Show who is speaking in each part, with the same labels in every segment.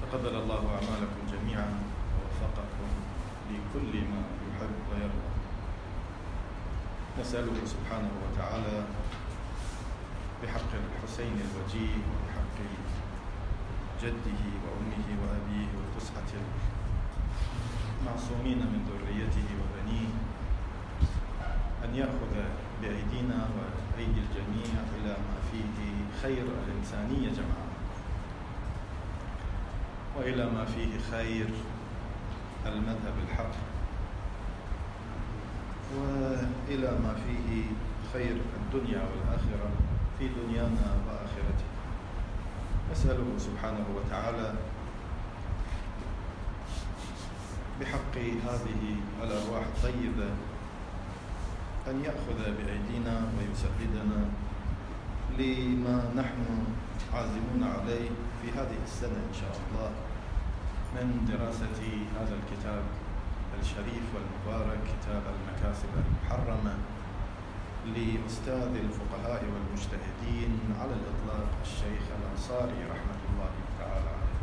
Speaker 1: تقبل الله أعمالكم جميعا ووفقكم لكل ما يحب ويرضى. نسأله سبحانه وتعالى بحق الحسين الوجيه وبحق جده وأمه وأبيه والفسحة المعصومين من ذريته وبنيه أن يأخذ بأيدينا وأيدي الجميع إلى ما فيه خير الإنسانية جمعاء، وإلى ما فيه خير المذهب الحق، وإلى ما فيه خير الدنيا والآخرة في دنيانا وآخرتنا. نسأله سبحانه وتعالى بحق هذه الأرواح الطيبة أن يأخذ بأيدينا ويسددنا لما نحن عازمون عليه في هذه السنة إن شاء الله من دراسة هذا الكتاب الشريف والمبارك، كتاب المكاسب المحرمة لأستاذ الفقهاء والمجتهدين على الإطلاق الشيخ الأنصاري رحمة الله تعالى عليه.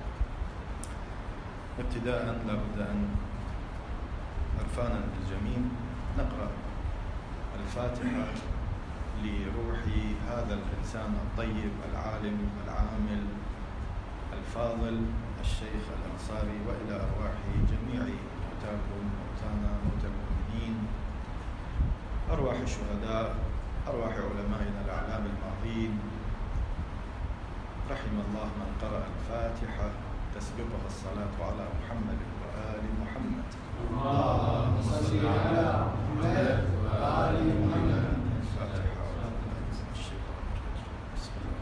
Speaker 1: ابتداء لابد أن عرفانا بالجميع نقرأ الفاتحة لروح هذا الإنسان الطيب العالم العامل الفاضل الشيخ الأنصاري، وإلى أرواح جميع موتاكم موتانا موتى المؤمنين، أرواح الشهداء، أرواح علمائنا الأعلام الماضين. رحم الله من قرأ الفاتحة تسبقها الصلاة على محمد وآل محمد.
Speaker 2: اللهم صل على محمد وآل محمد.
Speaker 1: الفاتحة. بسم الله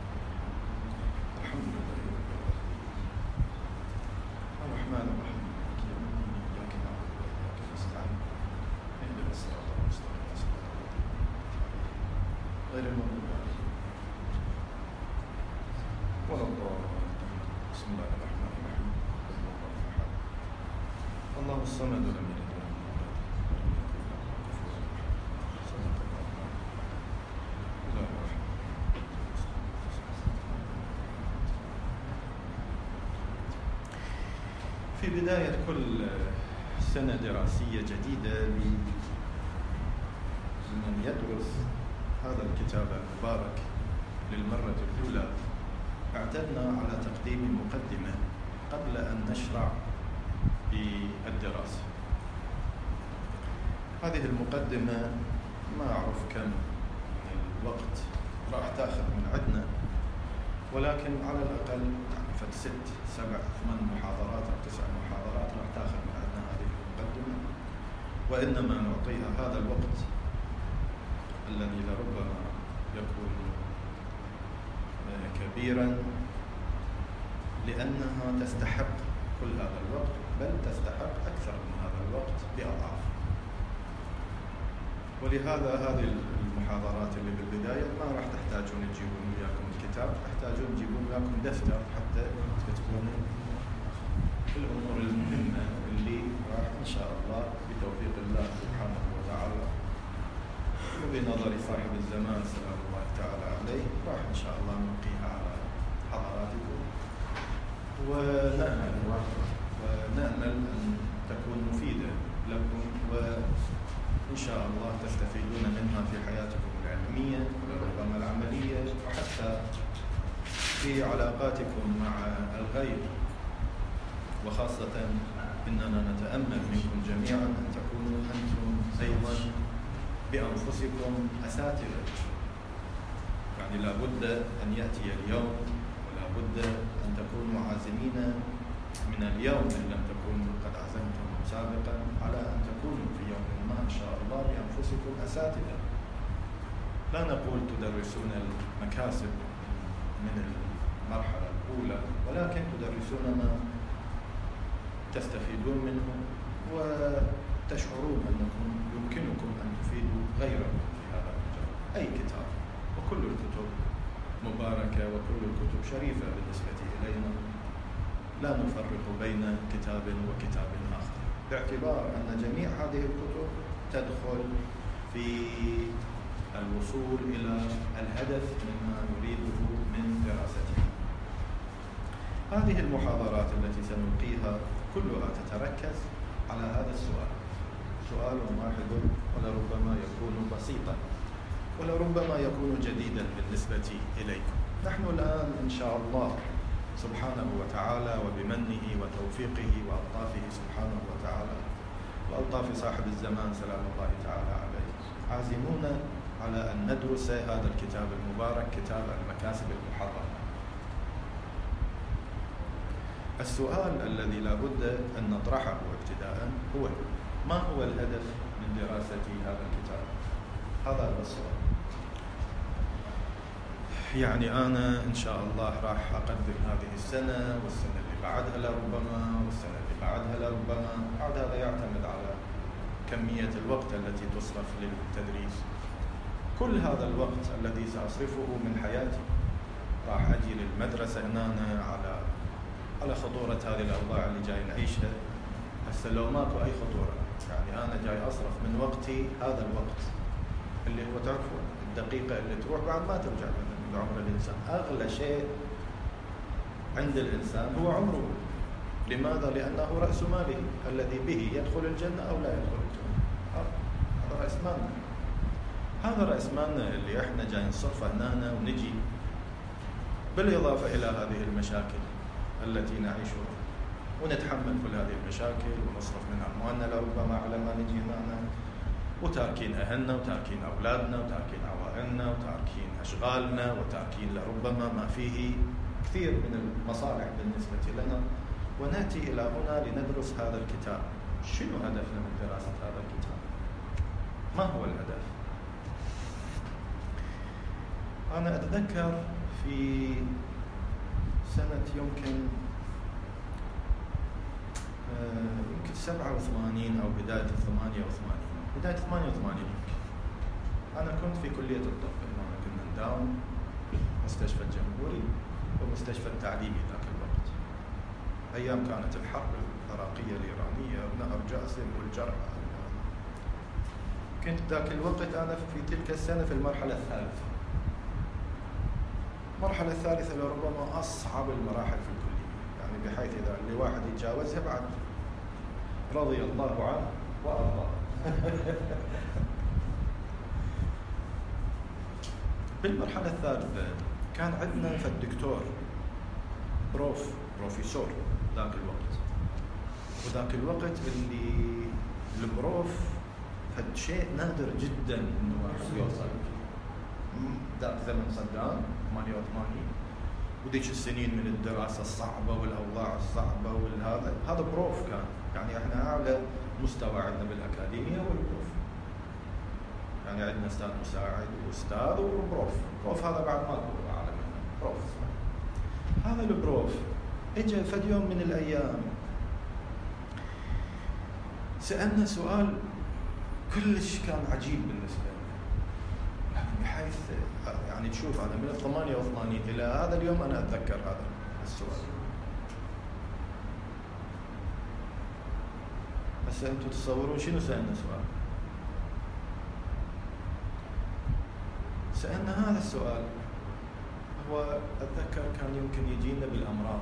Speaker 1: الحمد لله رب العالمين الرحمن الرحيم مالك يوم الدين إياك نعبد وإياك نستعين اهدنا الصراط المستقيم صراط الذين غير المغضوب عليهم ولا الضالين. بسم الله الرحمن الرحيم قل هو الله أحد الله الصمد لم يلد ولم يولد ولم يكن له كفوا أحد. صدق الله العظيم. بسم الله الرحمن الرحيم. في بداية كل سنة دراسية جديدة لمن يدرس هذا الكتاب المبارك للمرة الأولى، اعتدنا على تقديم مقدمة قبل أن نشرع بالدراسة. هذه المقدمة ما أعرف كم من الوقت راح تأخذ من عندنا، ولكن على الأقل فد 6 7 8 محاضرات أو 9 محاضرات راح تأخذ من عندنا هذه المقدمة، وإنما نعطيها هذا الوقت الذي لربما يكون كبيرا لأنها تستحق كل هذا الوقت، بل تستحق أكثر من هذا الوقت بأضعاف. ولهذا هذه المحاضرات اللي بالبداية ما راح تحتاجون تجيبون وياكم الكتاب، تحتاجون تجيبون وياكم دفتر حتى تكتبون الأمور المهمة اللي راح إن شاء الله بتوفيق الله سبحانه وتعالى وبنظر صاحب الزمان سلام الله تعالى عليه راح إن شاء الله نلقيها على حضراتكم، ونأمل أن تكون مفيدة لكم، وإن شاء الله تستفيدون منها في حياتكم العلمية وربما العملية، وحتى في علاقاتكم مع الغير. وخاصة إننا نتأمل منكم جميعا أن تكونوا أنتم أيضا بأنفسكم أساتذة، يعني لا بد أن يأتي اليوم ولا بد أن تكونوا عازمين من اليوم إن لم تكونوا قد عزمتم سابقا على أن تكونوا في يوم ما إن شاء الله بأنفسكم أساتذة. لا نقول تدرسون المكاسب من المرحلة الأولى، ولكن تدرسون ما تستفيدون منه وتشعرون أنكم يمكنكم أن تفيدوا غيركم في هذا المجال. أي كتاب، وكل الكتب مباركة وكل الكتب شريفة بالنسبة إلينا، لا نفرق بين كتاب وكتاب آخر، باعتبار أن جميع هذه الكتب تدخل في الوصول إلى الهدف مما نريده من دراستها. هذه المحاضرات التي سنلقيها كلها تتركز على هذا السؤال، سؤال واحد ولربما يكون بسيطا ولربما يكون جديدا بالنسبة إليكم. نحن الآن إن شاء الله سبحانه وتعالى وبمنه وتوفيقه وألطافه سبحانه وتعالى وألطاف صاحب الزمان سلام الله تعالى عليه عازمون على أن ندرس هذا الكتاب المبارك، كتاب المكاسب المحررة. السؤال الذي لا بد أن نطرحه ابتداء هو: ما هو الهدف من دراسة هذا الكتاب؟ هذا هو السؤال. يعني أنا إن شاء الله راح أقدم هذه السنة والسنة اللي بعدها لربما والسنة اللي بعدها لربما، بعد هذا يعتمد على كمية الوقت التي تصرف للتدريس. كل هذا الوقت الذي سأصرفه من حياتي راح أجي للمدرسة هنا على خطورة هذه الأوضاع اللي جاي نعيشها. هسه لو ماكو أي خطورة، يعني أنا جاي أصرف من وقتي هذا الوقت اللي هو تعرفون الدقيقة اللي تروح بعد ما ترجع من عمر الإنسان. أغلى شيء عند الإنسان هو عمره. لماذا؟ لأنه رأس ماله الذي به يدخل الجنة أو لا يدخل الجنة. هذا رأس مالنا، هذا رأس مالنا اللي إحنا جاي نصرفه هنا ونجي، بالإضافة إلى هذه المشاكل التي نعيشها ونتحمل كل هذه المشاكل ونصرف من أموالنا لربما على ما نجي معنا، وتاركين أهلنا وتاركين أولادنا وتاركين عوائلنا وتاركين أشغالنا وتاركين لربما ما فيه كثير من المصالح بالنسبة لنا، ونأتي إلى هنا لندرس هذا الكتاب. شنو هدفنا من دراسة هذا الكتاب؟ ما هو الهدف؟ أنا أتذكر في سنة يمكن 87 أو بداية 88 يمكن. أنا كنت في كلية الطب، هنا كنا نداوم مستشفى الجمهوري ومستشفى التعليمي ذاك الوقت، أيام كانت الحرب العراقية الإيرانية ونهر جاسم والجرحى. كنت ذاك الوقت أنا في تلك السنة في المرحلة الثالثة. المرحلة الثالثة لربما أصعب المراحل في الكلية، يعني بحيث إذا اللي واحد يتجاوزها بعد رضي الله عنه وأرضاه. بالمرحلة الثالثة كان عندنا فالدكتور بروفيسور ذاك الوقت، وذاك الوقت اللي البروف فد شيء نادر جدا إنه واحد يوصل. ذاك زمن صدام 88 وذيك السنين من الدراسة الصعبة والأوضاع الصعبة هذا بروف كان، يعني احنا أعلى مستوى عندنا بالأكاديمية والبروف، يعني عندنا أستاذ مساعد وأستاذ وبروف. بروف هذا بعد ما هو أعلى منه بروف. هذا البروف إجا فد يوم من الأيام سألنا سؤال كلش كان عجيب بالنسبة لنا، بحيث يعني تشوف أنا من 88 إلى هذا اليوم أنا أتذكر هذا السؤال. بس أنتم تصورون شنو سألنا سؤال؟ سألنا هذا السؤال، هو أتذكر كان يمكن يجينا بالأمراض.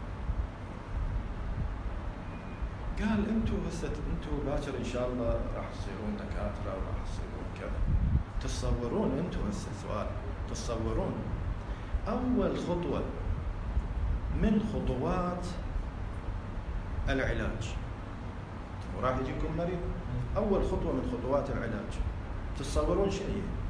Speaker 1: قال أنتم باكر إن شاء الله راح تصيرون دكاترة وراح تصيرون كذا. تصورون أنتم هسه سؤال، تصورون أول خطوة من خطوات العلاج، وراح يجيكم مريض، أول خطوة من خطوات العلاج تصورون شيء؟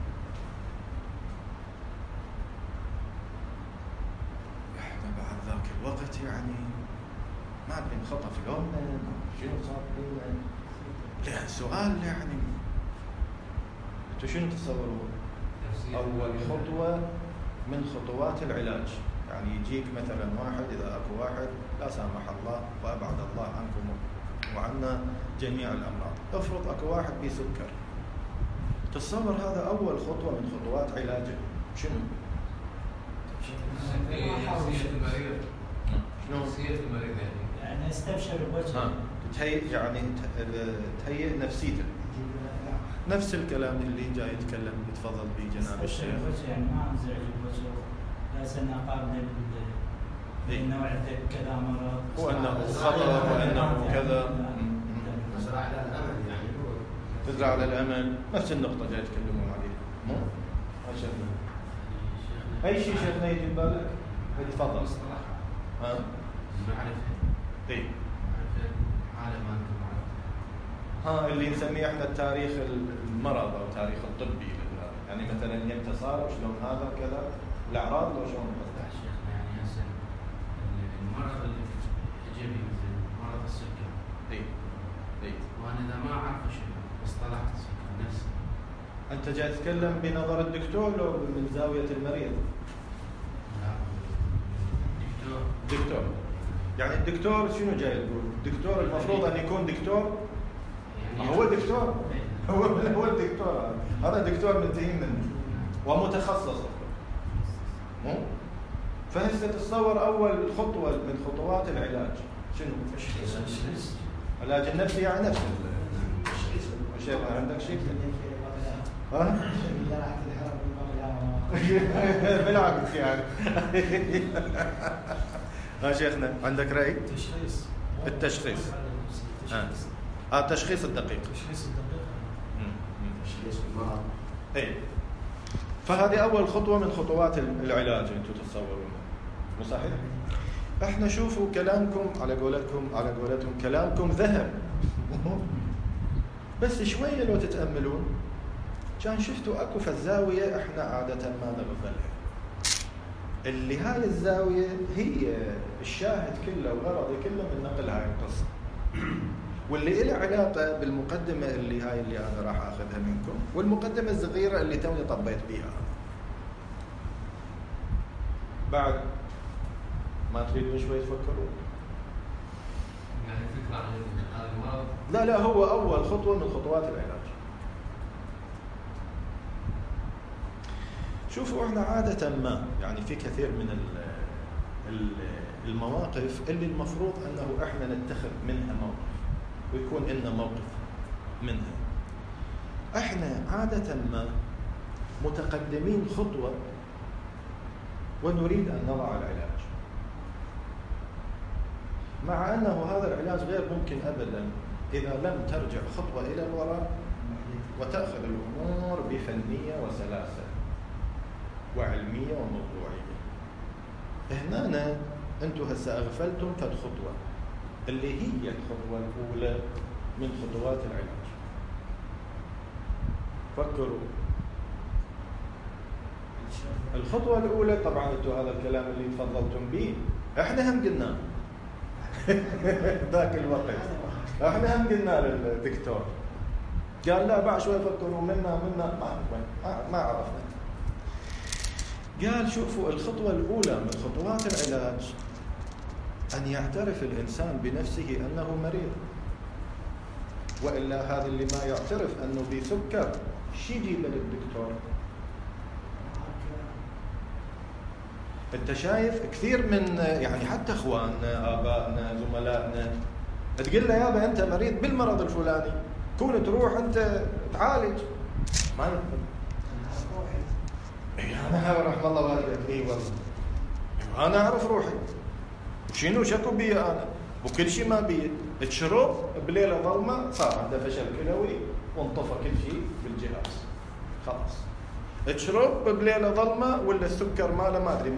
Speaker 1: إحنا بعد ذاك الوقت يعني ما أدري انخطف لوننا شنو صار لنا. لا سؤال يعني أنتوا شنو تتصورون؟ أول خطوة من خطوات العلاج، يعني يجيك مثلا واحد، إذا أكو واحد لا سامح الله وأبعد الله عنكم وعنا جميع الأمراض، افرض أكو واحد بسكر، تصور هذا أول خطوة من خطوات علاجه شنو؟
Speaker 3: نفسية المريض.
Speaker 1: شنو؟
Speaker 3: نفسية المريض
Speaker 4: يعني استبشر بوجهه.
Speaker 1: تهيئ نفسيته. نفس الكلام اللي جاي يتكلم يتفضل به جناب الشيخ.
Speaker 4: يعني ما انزعج بوجهه، لا سنة قابلة انه عندك كذا مرض
Speaker 1: وانه خطر وانه كذا.
Speaker 2: تزرع على الامل يعني
Speaker 1: تزرع على الامل، نفس النقطه جاي يتكلمون عليها. مو شيخنا اي شيء شيخنا يجي ببالك؟ تفضل. ها
Speaker 2: معرفه
Speaker 1: اي
Speaker 2: حاله ما انت
Speaker 1: ها اللي نسميه احنا التاريخ المرض او تاريخ الطبي لهذا، يعني مثلا يمتى صار وشلون هذا وكذا الاعراض لو شلون
Speaker 2: لا شيخنا يعني هسه المرض اللي اجى مثل مرض السكر
Speaker 1: اي
Speaker 2: وانا اذا ما اعرف شنو اصطلحت السكر نفسه.
Speaker 1: انت جاي تتكلم بنظر الدكتور لو من زاويه المريض؟
Speaker 2: لا
Speaker 1: دكتور يعني الدكتور شنو جاي يقول؟ الدكتور المفروض ان يكون دكتور،
Speaker 2: يعني
Speaker 1: هو دكتور هو الدكتور هذا دكتور منتهين منه ومتخصص. مو فهسه تتصور اول خطوه من خطوات العلاج شنو؟ العلاج النفسي يعني نفس الشيء. عندك شيء؟ ها؟ بالعكس يعني. ها شيخنا عندك رأي؟ التشخيص. التشخيص الدقيق.
Speaker 3: تشخيص الدقيق.
Speaker 2: تشخيص المرض.
Speaker 1: اي فهذه اول خطوه من خطوات العلاج انتم تتصورون. مو صحيح؟ احنا شوفوا كلامكم على قولتهم كلامكم ذهب. بس شويه لو تتاملون كان شفتوا اكو في الزاويه احنا عاده ما نغفلها، اللي هاي الزاويه هي الشاهد كله وغرضي كله من نقل هاي القصه، واللي له علاقه بالمقدمه اللي انا راح اخذها منكم، والمقدمه الصغيره اللي توني طبيت بيها. بعد ما تريدون شوي تفكرون؟
Speaker 2: يعني فكره عن هذا المرض.
Speaker 1: لا هو اول خطوه من خطوات العلاج. شوفوا احنا عاده ما يعني في كثير من المواقف اللي المفروض انه احنا نتخذ منها موقف ويكون لنا موقف منها. احنا عاده ما متقدمين خطوه ونريد ان نضع العلاج، مع انه هذا العلاج غير ممكن ابدا اذا لم ترجع خطوه الى الوراء وتاخذ الامور بفنيه وسلاسه وعلميه وموضوعيه. هنا انتم هسه اغفلتم فد خطوه اللي هي الخطوه الاولى من خطوات العلاج. فكروا. الخطوه الاولى طبعا انتم هذا الكلام اللي تفضلتم به احنا هم قلناه ذاك الوقت، احنا هم قلنا للدكتور، قال لا بعد شوي فكروا منا ما عرفنا. قال شوفوا الخطوة الأولى من خطوات العلاج أن يعترف الإنسان بنفسه أنه مريض، وإلا هذا اللي ما يعترف أنه بسكر شي يجيبه للدكتور؟ أنت شايف كثير من يعني حتى إخواننا آبائنا زملائنا تقول له يابا أنت مريض بالمرض الفلاني، كون تروح أنت تعالج ما يقبل. أنا رحم الله والديك. إي والله أنا أعرف روحي شنو شكو بي أنا وكل شيء ما بي. تشرب بليلة ظلمة صار عنده فشل كلوي وانطفى كل شيء بالجهاز خلاص. تشرب بليلة ظلمة ولا السكر ماله ما أدري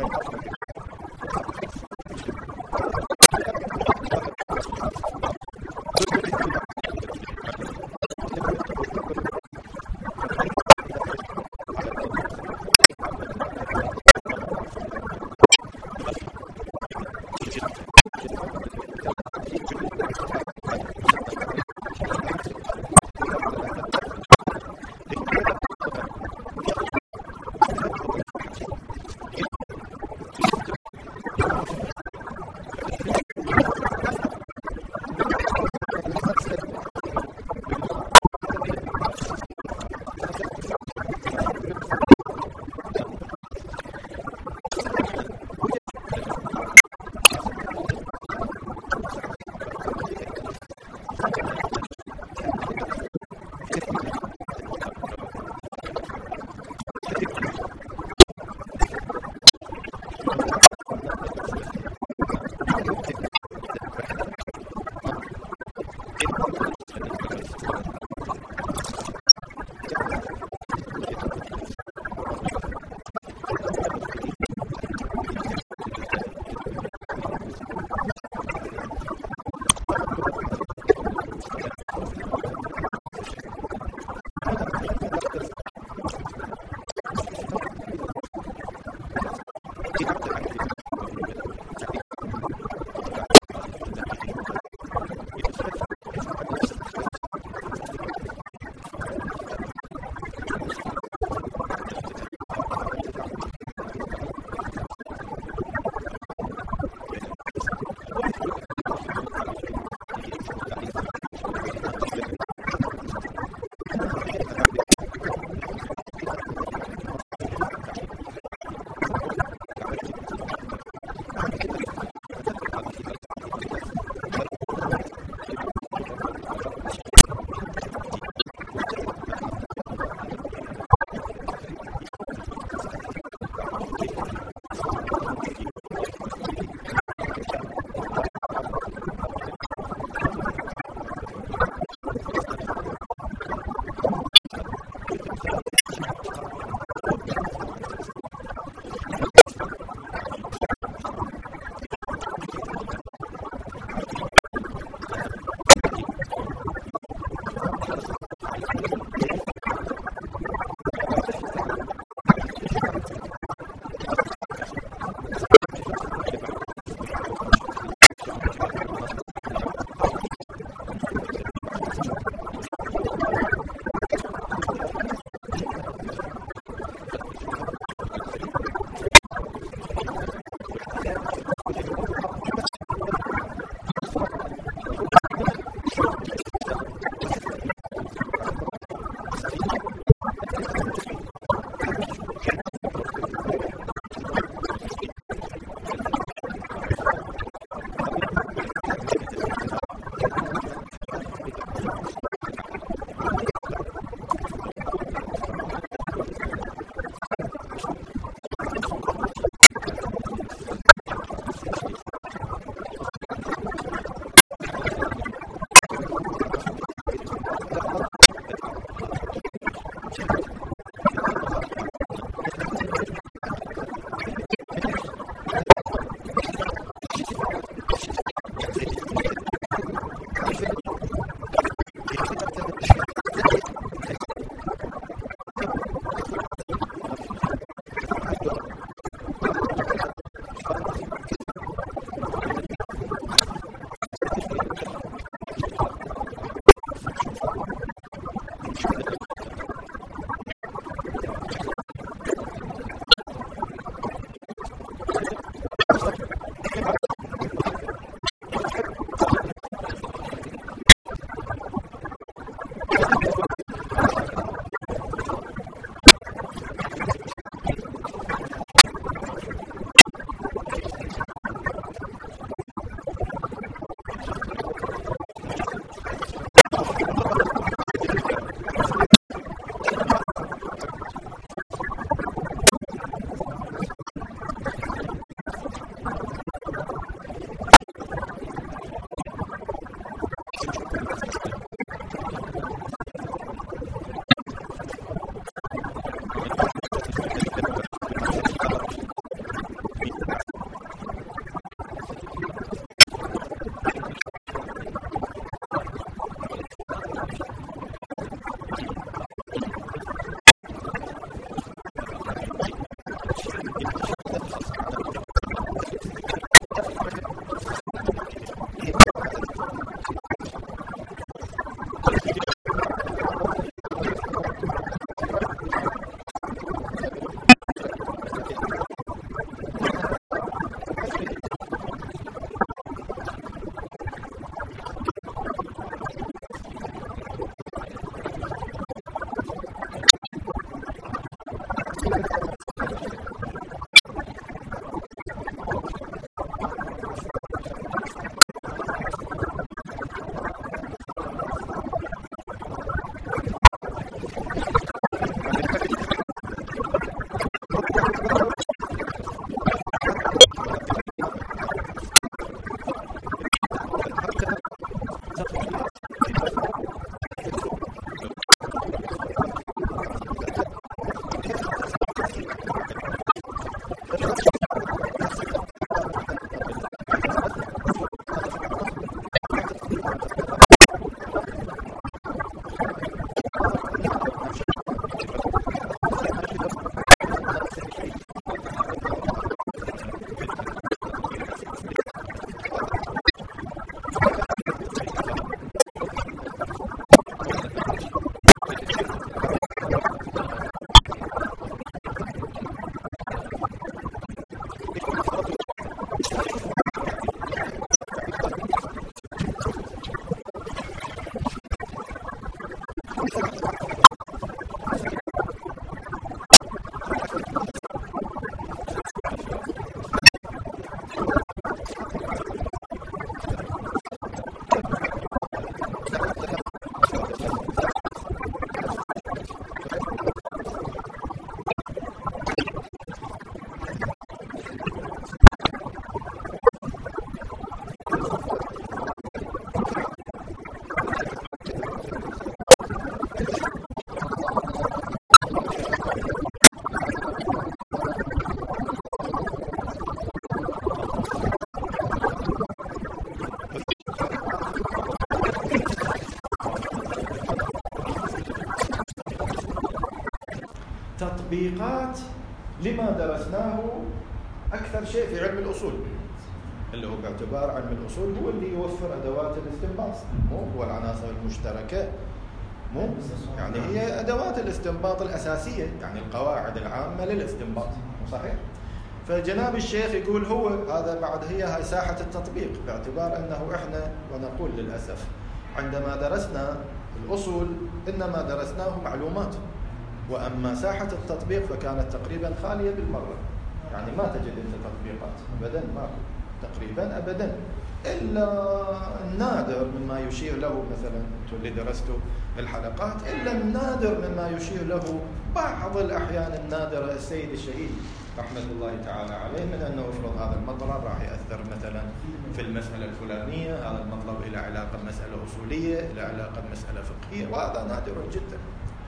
Speaker 1: تطبيقات لما درسناه أكثر شيء في علم الأصول، اللي هو باعتبار علم الأصول هو اللي يوفر أدوات الاستنباط، مو هو العناصر المشتركة، مو يعني هي أدوات الاستنباط الأساسية، يعني القواعد العامة للاستنباط، صحيح؟ فجناب الشيخ يقول هو هذا بعد هاي ساحة التطبيق، باعتبار أنه إحنا ونقول للأسف عندما درسنا الأصول إنما درسناه معلومات، وأما ساحة التطبيق فكانت تقريبا خالية بالمرة، يعني ما تجد أنت تطبيقات أبدا، ما تقريبا أبدا، إلا النادر مما يشير له، مثلا أنتم اللي درستوا الحلقات، إلا النادر مما يشير له بعض الأحيان النادرة السيد الشهيد رحمة الله تعالى عليه، من أنه افرض هذا المطلب راح يأثر مثلا في المسألة الفلانية، هذا المطلب إلى علاقة بمسألة أصولية، إلى علاقة بمسألة فقهية، وهذا نادر جدا.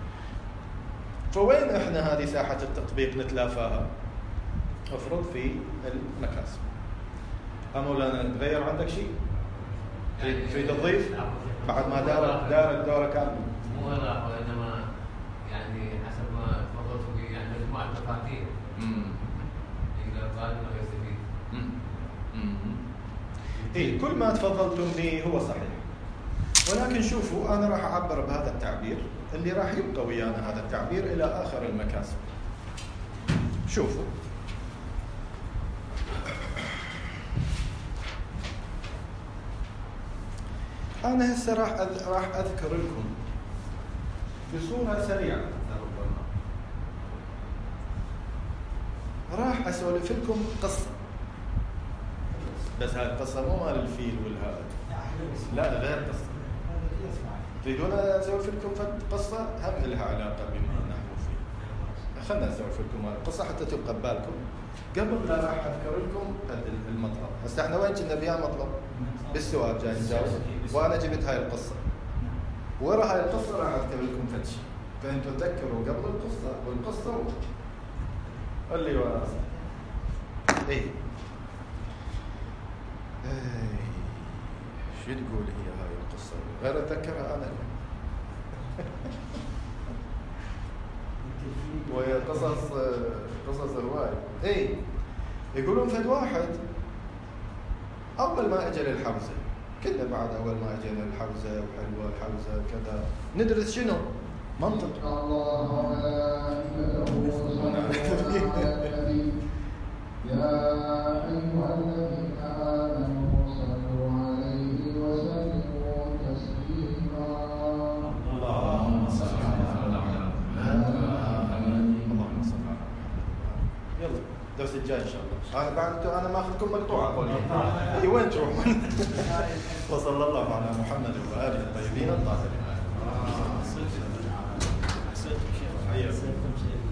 Speaker 1: فوين إحنا هذه ساحة التطبيق نتلافاها؟ افرض في المكاسب. مولانا تغير عندك شيء؟ تريد تضيف؟ بعد ما دارت دورة كاملة.
Speaker 2: مو إضافة، وإنما يعني حسب ما تفضلت به، يعني مجموعة مفاتيح. إذا طالب ما يستفيد.
Speaker 1: إيه، كل ما تفضلتم به هو صحيح، ولكن شوفوا أنا راح أعبر بهذا التعبير اللي راح يبقى ويانا، هذا التعبير إلى آخر المكاسب. شوفوا، أنا هسه راح أذكر لكم بصورة سريعة، ربما راح أسولف لكم قصة، بس هاي القصة مو مال الفيل والهذا، لا غير قصة. تريدون أسولف لكم قصة هم لها علاقة بما نحن فيه؟ خلنا أسولف لكم القصة حتى تبقى ببالكم قبل لا راح أذكر لكم المطلب. هسه احنا وين كنا بيا مطلب؟ بالسؤال جاي نجاوب، وأنا جبت هاي القصة، ورا هاي القصة راح أذكر لكم فتش، فأنتوا تذكروا قبل القصة والقصة اللي ورا. إيه شو تقول هي هاي القصة؟ غير أتذكرها أنا. وهي قصص هواي. إيه يقولون فد واحد أول ما أجى للحوزة، كنا بعد أول ما أجينا الحوزة وحلوة الحوزة كذا ندرس شنو؟ منطق.
Speaker 3: الله يا أيها الذين آمنوا صلوا عليه وسلموا تسليما.
Speaker 1: اللهم صل على محمد. اللهم صل على محمد. يلا الدرس الجاي إن شاء الله. أنا ماخذكم مقطوعة قولي. إيه وين تروحون؟ وصلى الله على محمد وآله الطيبين الطاهرين.